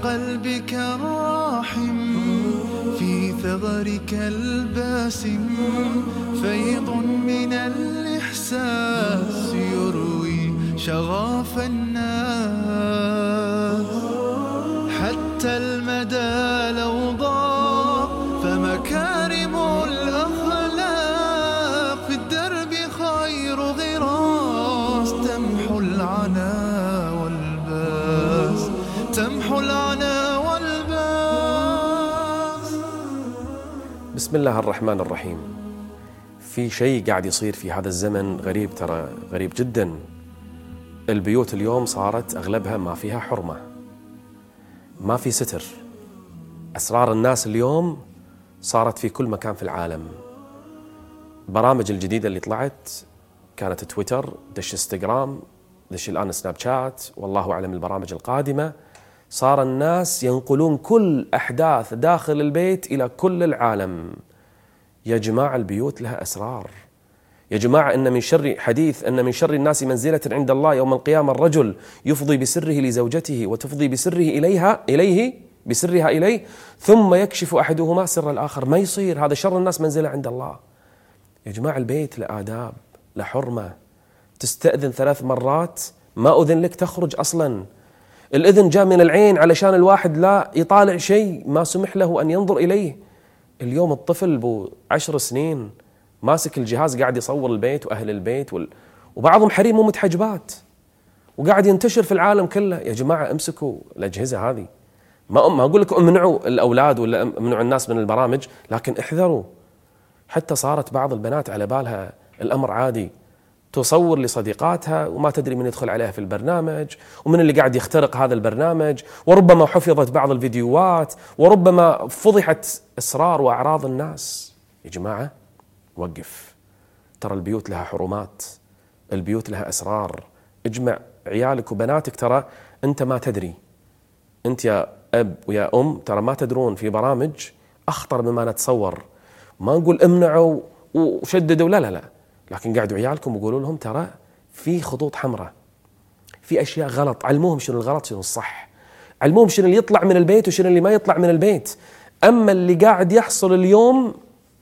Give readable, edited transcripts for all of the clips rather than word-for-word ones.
قلبك الراحم في ثغرك الباسم فيض من الإحساس يروي شغاف الناس. حتى المدى لو ضاق فمكارم الأخلاق في الدرب خير غراس تمحو العنا والباس، تمحو العنا والباس. بسم الله الرحمن الرحيم. في شيء قاعد يصير في هذا الزمن غريب، ترى غريب جدا. البيوت اليوم صارت أغلبها ما فيها حرمة، ما في ستر. أسرار الناس اليوم صارت في كل مكان في العالم. برامج الجديدة اللي طلعت كانت تويتر، دش انستغرام، دش الآن سناب شات، والله أعلم البرامج القادمة. صار الناس ينقلون كل أحداث داخل البيت إلى كل العالم. يا جماعة البيوت لها أسرار. يا جماعة إن من شر حديث أن من شر الناس منزلة عند الله يوم القيامة الرجل يفضي بسره لزوجته وتفضي بسره إليه بسرها إليه ثم يكشف أحدهما سر الآخر. ما يصير، هذا شر الناس منزلة عند الله. يا جماعة البيت لآداب، لحرمة. تستأذن 3 مرات، ما أذن لك تخرج أصلا. الإذن جاء من العين علشان الواحد لا يطالع شيء ما سمح له أن ينظر إليه. اليوم الطفل بو 10 سنين ماسك الجهاز قاعد يصور البيت وأهل البيت وبعضهم حريم ومتحجبات وقاعد ينتشر في العالم كله. يا جماعة امسكوا الأجهزة هذه. ما أقول لكم امنعوا الأولاد ولا امنعوا الناس من البرامج، لكن احذروا. حتى صارت بعض البنات على بالها الأمر عادي، تصور لصديقاتها وما تدري من يدخل عليها في البرنامج ومن اللي قاعد يخترق هذا البرنامج، وربما حفظت بعض الفيديوهات، وربما فضحت أسرار وأعراض الناس. يا جماعة وقف. ترى البيوت لها حرمات، البيوت لها أسرار. اجمع عيالك وبناتك. ترى أنت ما تدري، أنت يا أب ويا أم ترى ما تدرون في برامج أخطر مما نتصور. ما نقول امنعوا وشددوا، لا، لكن قاعدوا عيالكم وقولوا لهم ترى في خطوط حمراء، في أشياء غلط. علموهم شنو الغلط شنو الصح، علموهم شنو اللي يطلع من البيت وشنو اللي ما يطلع من البيت. أما اللي قاعد يحصل اليوم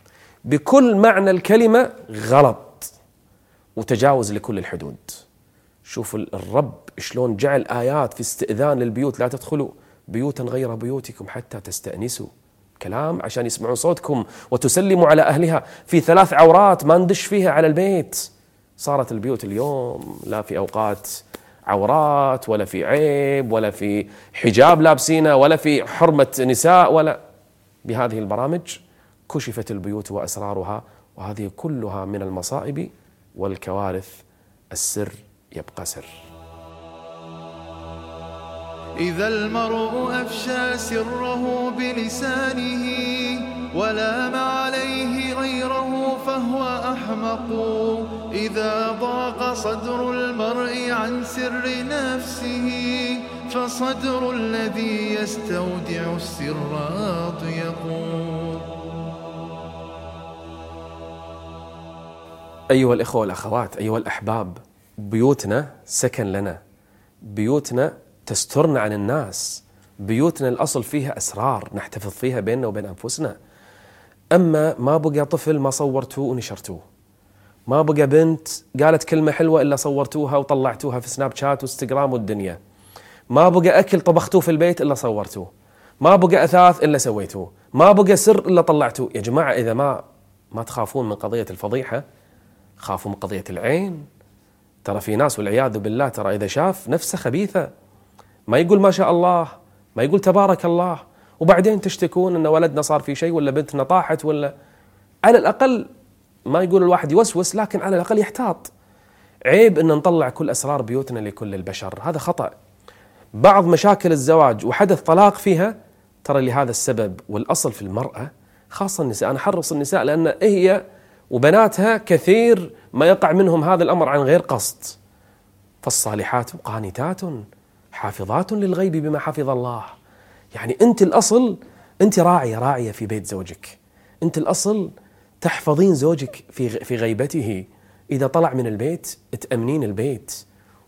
بكل معنى الكلمة غلط وتجاوز لكل الحدود. شوفوا الرب شلون جعل آيات في استئذان للبيوت: لا تدخلوا بيوتا غير بيوتكم حتى تستأنسوا. كلام عشان يسمعوا صوتكم وتسلموا على أهلها. في 3 عورات ما ندش فيها على البيت. صارت البيوت اليوم لا في أوقات عورات ولا في عيب ولا في حجاب لابسينه ولا في حرمة نساء ولا. بهذه البرامج كشفت البيوت وأسرارها، وهذه كلها من المصائب والكوارث. السر يبقى سر. إذا المرء أفشى سره بلسانه ولام عليه غيره فهو أحمق. إذا ضاق صدر المرء عن سر نفسه فصدر الذي يستودع السر أضيق. أيها الإخوة والأخوات، أيها الأحباب، بيوتنا سكن لنا، بيوتنا تسترنا عن الناس، بيوتنا الأصل فيها أسرار نحتفظ فيها بيننا وبين أنفسنا. أما ما بقى طفل ما صورتوه ونشرتوه، ما بقى بنت قالت كلمة حلوة إلا صورتوها وطلعتوها في سناب شات وانستغرام والدنيا، ما بقى أكل طبختوه في البيت إلا صورتوه، ما بقى أثاث إلا سويتوه، ما بقى سر إلا طلعتوه. يا جماعة إذا ما تخافون من قضية الفضيحة، خافوا من قضية العين. ترى في ناس والعياذ بالله ترى إذا شاف نفسه خبيثة ما يقول ما شاء الله، ما يقول تبارك الله، وبعدين تشتكون أن ولدنا صار في شيء ولا بنتنا طاحت ولا. على الأقل ما يقول الواحد يوسوس، لكن على الأقل يحتاط. عيب أن نطلع كل أسرار بيوتنا لكل البشر، هذا خطأ. بعض مشاكل الزواج وحدث طلاق فيها ترى لهذا السبب. والأصل في المرأة خاصة النساء، أنا حرص النساء لأن هي وبناتها كثير ما يقع منهم هذا الأمر عن غير قصد. فالصالحات قانتات حافظات للغيب بما حفظ الله. يعني أنت الأصل، أنت راعية في بيت زوجك، أنت الأصل تحفظين زوجك في غيبته. إذا طلع من البيت تأمنين البيت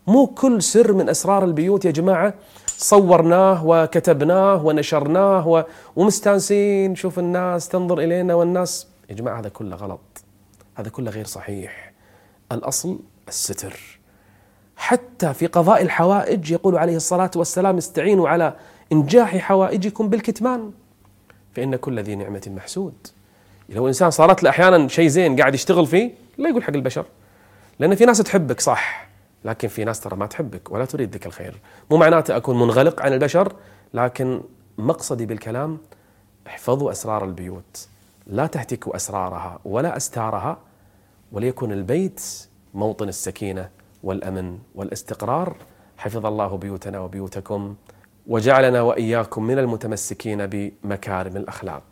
مو كل سر من أسرار البيوت يا جماعة صورناه وكتبناه ونشرناه ومستانسين، شوف الناس تنظر إلينا والناس. يا جماعة هذا كله غلط، هذا كله غير صحيح. الأصل الستر. حتى في قضاء الحوائج يقول عليه الصلاة والسلام: استعينوا على إنجاح حوائجكم بالكتمان فإن كل ذي نعمة محسود. لو إنسان صارت له أحيانا شيء زين قاعد يشتغل فيه لا يقول حق البشر، لأن في ناس تحبك صح، لكن في ناس ترى ما تحبك ولا تريد لك الخير. مو معناته أكون منغلق عن البشر، لكن مقصدي بالكلام احفظوا أسرار البيوت، لا تهتكوا أسرارها ولا أستارها، وليكن البيت موطن السكينة والأمن والاستقرار. حفظ الله بيوتنا وبيوتكم، وجعلنا وإياكم من المتمسكين بمكارم الأخلاق.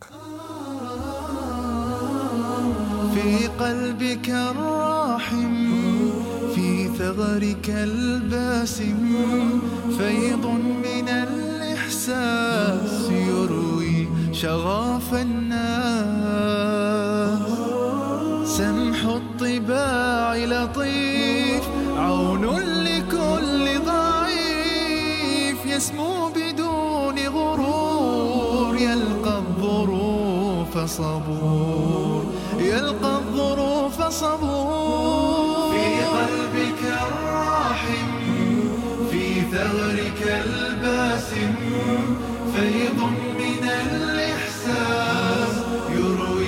في قلبك الراحم، في ثغرك الباسم، فيض من الإحساس يروي شغاف الناس. سمح الطباع لطيف، عون لكل ضعيف، يسمو بدون غرور، يلقى الظروف صبور، يلقى الظروف صبور. في قلبك الراحم، في ثغرك الباسم، فيض من الإحساس يروي